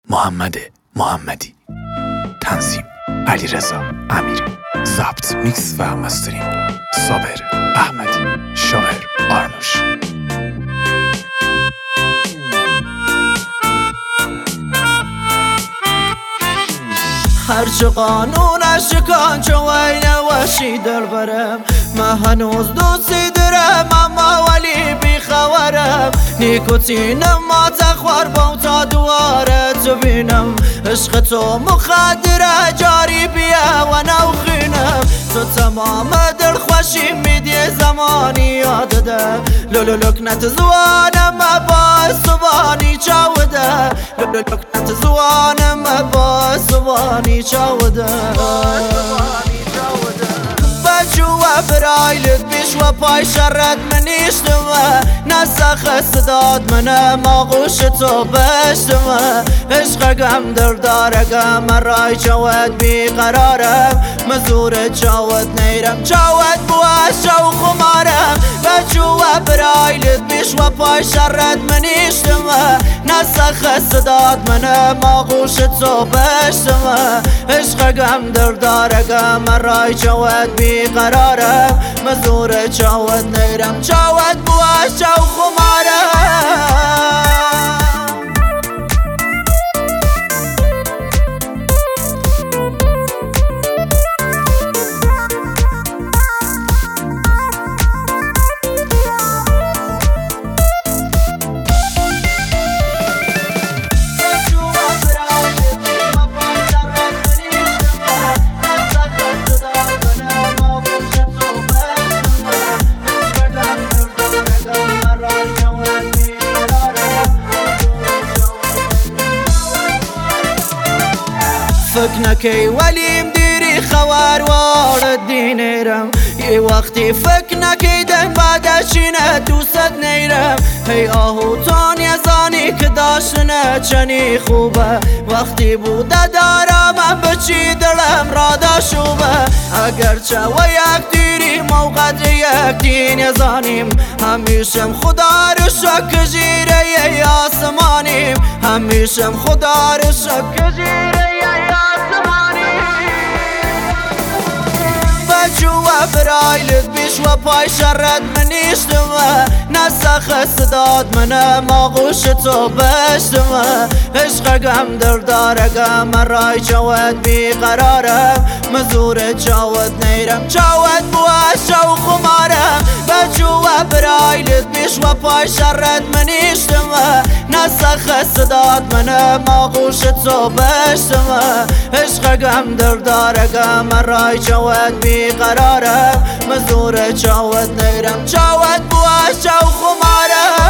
محمد محمدی، تنظیم علیرضا امیری، ضبط میکس و مسترینگ صابر احمدی، شاعر آرنوش. هرچه قانونش کن چوین وشی دل برم، من هنوز دوستی دارم اما ولی بیخبرم. نیکوتینم ما تخوار بام تا دواره تو بینم، عشق تو مخدره جاری بیا و نوخینم. تو تمام دل خوشی میدی زمانی یاد ده، لولو لکنت زوانم با سوانی چاوده، لولو لکنت زوانم با سوانی چاوده. بجوا برایلت بیش و پای شرد منیشتمه، نسخ صداد منم آغوش تو بشتمه. عشق گم درداره گم رای چوت بیقرارم، مزور چوت نیرم چوت بواش و خمارم. بجوا برایلت بیش و پای شرد منیشتمه، نسخ صداد منم آغوش تو بشتمه. عشق گم درداره گم رای چوت بیقرارم، مزور چاوت نیرم چاوت بواش و خمارم. فکر نکی ولی مدیری خوار وارد دینیرم، یه وقتی فکر نکی دن بعدشینه دوست نیرم. هی آهوتان یزانی که داشتنه چنی خوبه، وقتی بوده دارم من بچی دلم را داشوبه. اگرچه و یک دیری موقع یک دین یزانیم، همیشم خدا رو شک جیره ی آسمانیم، همیشم خدا رو شک جیره ی بجوا برایلت بیش و پای شرد منیشتمه، نسخ صداد منم آغوش تو بشتمه. عشق گم درداره گم رای چوت بیقرارم، مزور چاوت نیرم چاوت بواش و خمارم. بجوا برایلت بیش و پای شرد منیشتمه، نسخ صداد منم آغوش تو بشتمه. عشق گم درداره گم رای چوت بیقرارم، مزور چاوت نیرم چاوت بواش و خمارم.